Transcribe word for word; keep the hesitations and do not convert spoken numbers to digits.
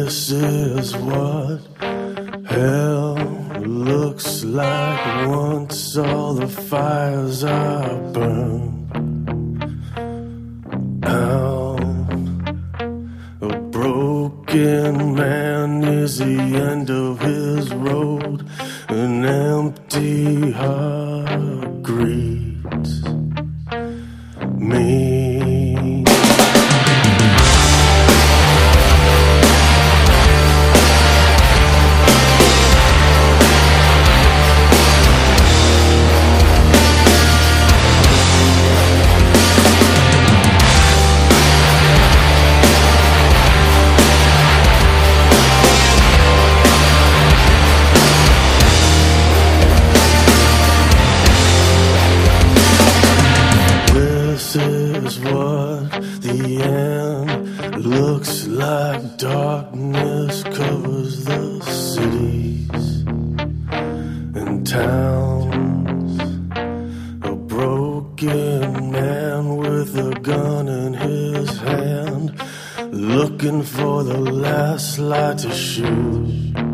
This is what hell looks like once all the fires are burned out. A broken man is the end of his road. An empty heart greets me. This is what the end looks like. Darkness covers the cities and towns. A broken man with a gun in his hand, looking for the last light to shoot.